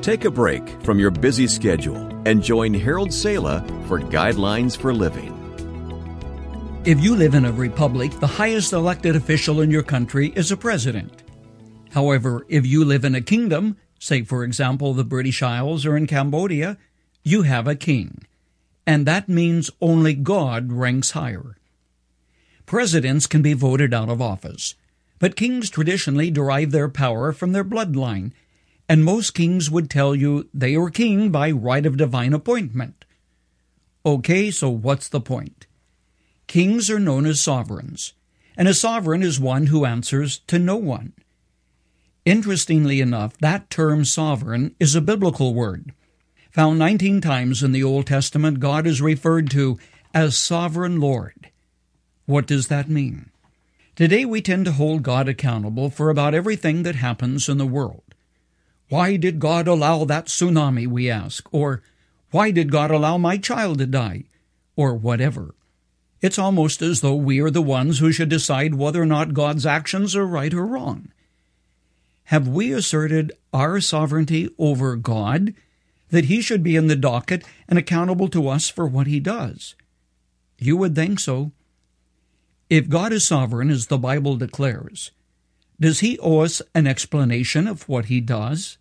Take a break from your busy schedule and join Harold Sala for Guidelines for Living. If you live in a republic, the highest elected official in your country is a president. However, if you live in a kingdom, say for example the British Isles or in Cambodia, you have a king. And that means only God ranks higher. Presidents can be voted out of office, but kings traditionally derive their power from their bloodline, and most kings would tell you they are king by right of divine appointment. Okay, so what's the point? Kings are known as sovereigns, and a sovereign is one who answers to no one. Interestingly enough, that term sovereign is a biblical word. Found 19 times in the Old Testament, God is referred to as Sovereign Lord. What does that mean? Today we tend to hold God accountable for about everything that happens in the world. Why did God allow that tsunami, we ask, or why did God allow my child to die, or whatever. It's almost as though we are the ones who should decide whether or not God's actions are right or wrong. Have we asserted our sovereignty over God, that He should be in the docket and accountable to us for what He does? You would think so. If God is sovereign, as the Bible declares, does He owe us an explanation of what He does?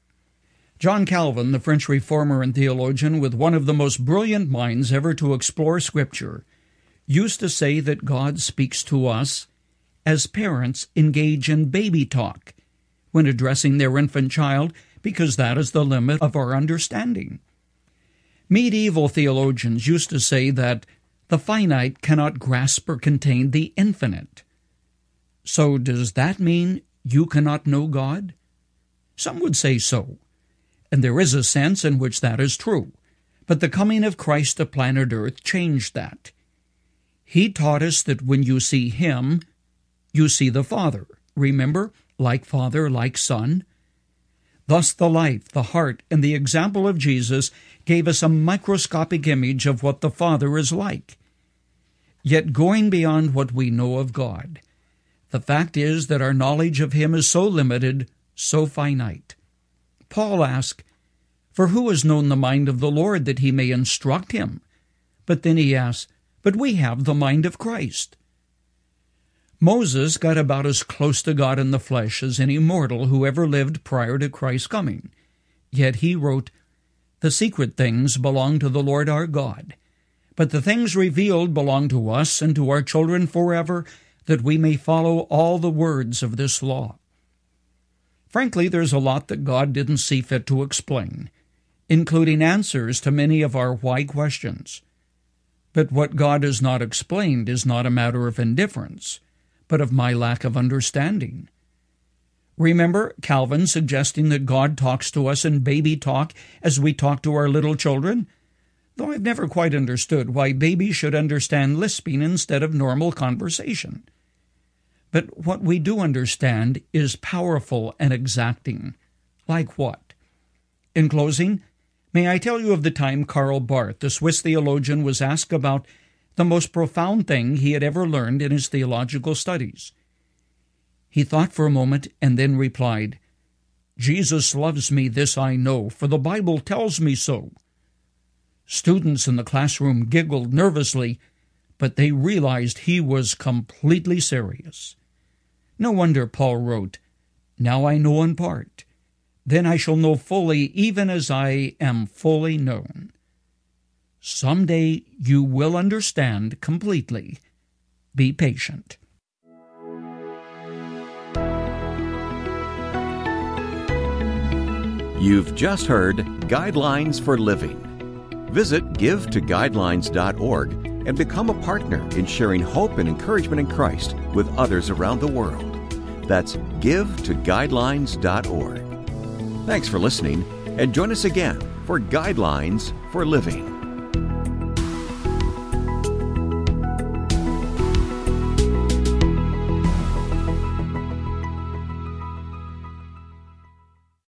John Calvin, the French reformer and theologian with one of the most brilliant minds ever to explore Scripture, used to say that God speaks to us as parents engage in baby talk when addressing their infant child, because that is the limit of our understanding. Medieval theologians used to say that the finite cannot grasp or contain the infinite. So does that mean you cannot know God? Some would say so, and there is a sense in which that is true. But the coming of Christ to planet Earth changed that. He taught us that when you see Him, you see the Father. Remember, like Father, like Son. Thus the life, the heart, and the example of Jesus gave us a microscopic image of what the Father is like. Yet going beyond what we know of God, the fact is that our knowledge of Him is so limited, so finite. Paul asked, "For who has known the mind of the Lord that He may instruct him?" But then he asks, "But we have the mind of Christ." Moses got about as close to God in the flesh as any mortal who ever lived prior to Christ's coming. Yet he wrote, "The secret things belong to the Lord our God, but the things revealed belong to us and to our children forever, that we may follow all the words of this law." Frankly, there's a lot that God didn't see fit to explain, including answers to many of our why questions. But what God has not explained is not a matter of indifference, but of my lack of understanding. Remember Calvin suggesting that God talks to us in baby talk as we talk to our little children? Though I've never quite understood why babies should understand lisping instead of normal conversation. But what we do understand is powerful and exacting. Like what? In closing, may I tell you of the time Karl Barth, the Swiss theologian, was asked about the most profound thing he had ever learned in his theological studies. He thought for a moment and then replied, "Jesus loves me, this I know, for the Bible tells me so." Students in the classroom giggled nervously, but they realized he was completely serious. No wonder Paul wrote, "Now I know in part, then I shall know fully, even as I am fully known." Someday you will understand completely. Be patient. You've just heard Guidelines for Living. Visit GiveToGuidelines.org and become a partner in sharing hope and encouragement in Christ with others around the world. That's GiveToGuidelines.org. Thanks for listening, and join us again for Guidelines for Living.